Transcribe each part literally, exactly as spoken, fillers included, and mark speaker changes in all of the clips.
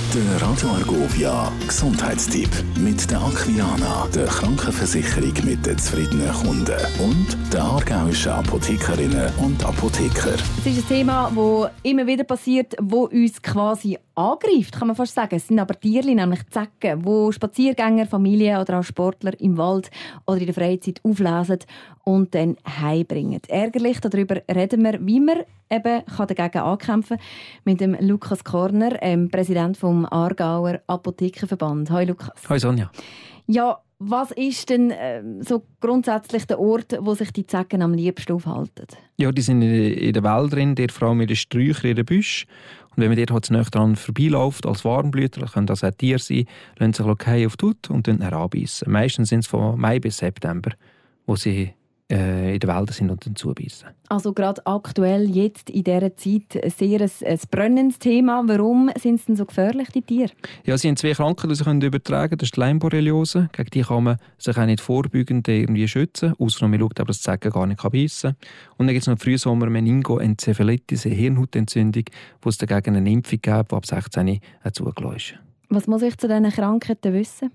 Speaker 1: Der Radio Argovia Gesundheitstipp mit der Aquiana, der Krankenversicherung mit den zufriedenen Kunden und der aargauischen Apothekerinnen und Apotheker.
Speaker 2: Es ist ein Thema, das immer wieder passiert, das uns quasi angreift, kann man fast sagen. Es sind aber Tiere, nämlich Zecken, die Spaziergänger, Familien oder auch Sportler im Wald oder in der Freizeit auflesen und dann heimbringen. Ärgerlich, darüber reden wir, wie man eben dagegen ankämpfen kann, mit dem Lukas Korner, ähm, Präsident vom Aargauer Apothekerverband. Hallo Lukas.
Speaker 3: Hallo Sonja.
Speaker 2: Ja, was ist denn äh, so grundsätzlich der Ort, wo sich die Zecken am liebsten aufhalten? Ja,
Speaker 3: die sind in den Wäldern, dort vor allem in den Sträuchern, in den Büschen. Und wenn man dort halt nahe dran vorbeiläuft, als Warmblüter, können das auch Tiere sein, lassen sich Lokale auf die Haut und dann heranbeissen. Meistens sind es von Mai bis September, wo sie äh, in den Wäldern sind und dann zubeissen. Also gerade aktuell, jetzt in dieser Zeit, sehr ein, ein brennendes Thema. Warum sind es denn so gefährlich, die Tiere? Ja, sie haben zwei Krankheiten, die sie übertragen können. Das ist die Leimborreliose. Gegen die kann man sich auch nicht vorbeugend irgendwie schützen. Ausser man schaut, aber das Zecken gar nicht beißen kann. Und dann gibt es noch Frühsommer Meningoenzephalitis, eine Hirnhautentzündung, wo es dagegen eine Impfung gab, die ab sechzehn auch zugelassen ist. Was muss ich zu diesen Krankheiten wissen?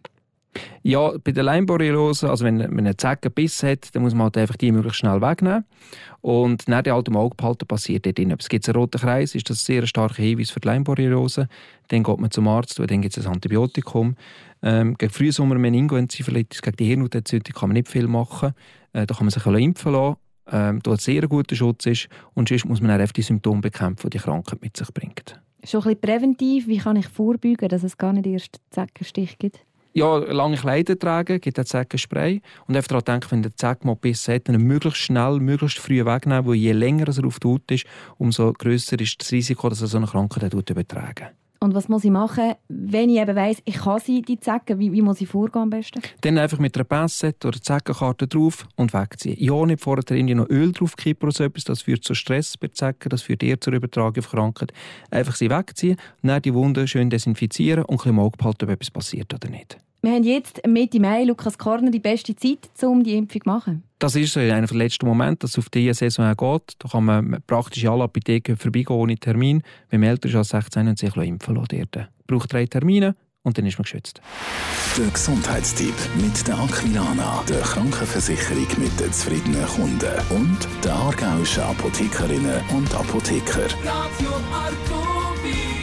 Speaker 3: Ja, bei der Leimborreliose, also wenn man eine Zecke Biss hat, dann muss man halt einfach die möglichst schnell wegnehmen. Und nach dem alten Auge behalten passiert dort drin. Es gibt einen roten Kreis, ist das ein sehr starker Hinweis für die Leimborreliose. Dann geht man zum Arzt und dann gibt es ein Antibiotikum. Ähm, gegen Frühsommer Meningoenzephalitis, gegen die Hirnhautentzündung kann man nicht viel machen. Äh, da kann man sich impfen lassen, ähm, da ein sehr guter Schutz ist. Und sonst muss man auch die Symptome bekämpfen, die die Krankheit mit sich bringt. Schon ein bisschen präventiv, wie kann ich vorbeugen, dass es gar nicht erst Zeckenstich gibt? Ja, lange Kleider tragen, gibt auch Zeckenspray. Und einfach daran denken, wenn der Zeck mal Biss hat, dann möglichst schnell, möglichst früh wegnehmen, weil je länger er auf der Haut ist, umso grösser ist das Risiko, dass er so eine Krankheit übertragen kann. Und was muss ich machen, wenn ich eben weiss, ich kann sie, die Zecken, wie, wie muss ich vorgehen am besten? Dann einfach mit einer Pincette oder Zeckenkarte drauf und wegziehen. Ja, nicht vorher noch Öl draufkippen oder so etwas, das führt zu Stress bei Zecken, das führt eher zur Übertragung von Krankheit. Einfach sie wegziehen, dann die Wunden schön desinfizieren und ein bisschen im Auge behalten, ob etwas passiert oder nicht. Wir haben jetzt Mitte Mai, Lukas Korner, die beste Zeit, um die Impfung zu machen. Das ist so einer der letzten Momente, dass es auf diese Saison geht. Da kann man praktisch in alle Apotheken vorbeigehen ohne Termin. Wenn man älter ist als sechzehn und sich impfen lassen. Man braucht drei Termine und dann ist man geschützt.
Speaker 1: Der Gesundheitstipp mit der Aquiana, der Krankenversicherung mit den zufriedenen Kunden und der aargauischen Apothekerinnen und Apotheker. Radio Argovia.